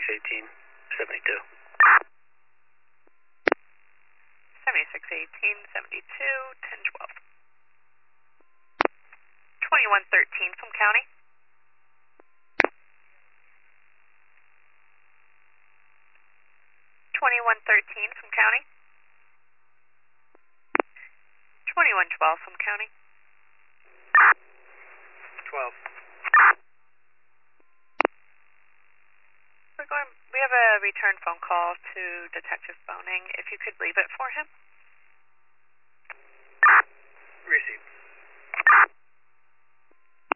7618, 72. 7618, 72, 1012. 2113 from county. 2113 from county. 2112 from county. 12. We have a return phone call to Detective Boning. If you could leave it for him. Received.